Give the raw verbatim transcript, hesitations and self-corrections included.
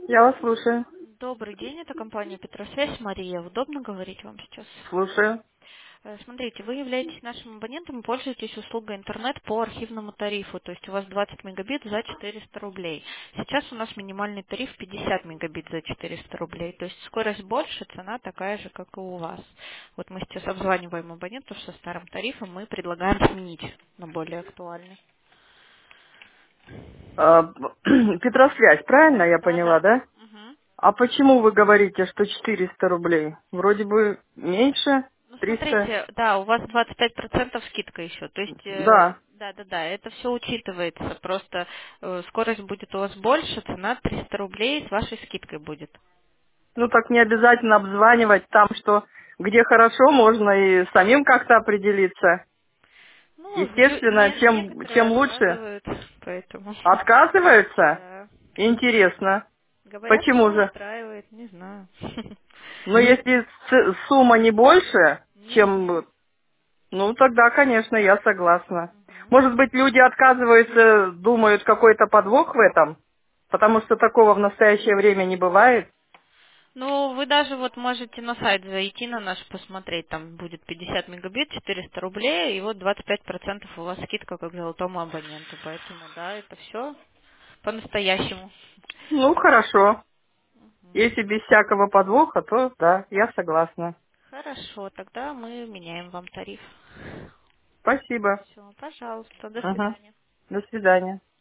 Я вас слушаю. Добрый день, это компания Петросвязь. Мария, удобно говорить вам сейчас? Слушаю. Э, Смотрите, вы являетесь нашим абонентом и пользуетесь услугой интернет по архивному тарифу, то есть у вас двадцать мегабит за четыреста рублей. Сейчас у нас минимальный тариф пятьдесят мегабит за четыреста рублей, то есть скорость больше, цена такая же, как и у вас. Вот мы сейчас обзваниваем абонентов со старым тарифом, мы предлагаем сменить на более актуальный. А, Петросвязь, правильно я Да, поняла, да. да? Мгм. А почему вы говорите, что четыреста рублей? Вроде бы меньше, Ну, триста. смотрите, да, у вас двадцать пять процентов скидка еще. То есть, э, Да. да, да, да, это все учитывается. Просто э, скорость будет у вас больше, цена триста рублей с вашей скидкой будет. Ну так не обязательно обзванивать там, что где хорошо, можно и самим как-то определиться. Ну, лю- Естественно, не- чем, некоторые чем лучше. отказывают, поэтому, Отказываются? да. Интересно. Говорят, Почему все же? устраивает, не знаю. Но если ц- сумма не больше, чем. Мгм. Ну, тогда, конечно, я согласна. Мгм. Может быть, люди отказываются, думают, какой-то подвох в этом? Потому что такого в настоящее время не бывает. Ну, вы даже вот можете на сайт зайти на наш, посмотреть, там будет пятьдесят мегабит, четыреста рублей, и вот двадцать пять процентов у вас скидка как золотому абоненту. Поэтому, да, это все по-настоящему. Ну, хорошо. Если без всякого подвоха, то да, я согласна. Хорошо, тогда мы меняем вам тариф. Спасибо. Все, пожалуйста, до Ага. свидания. До свидания.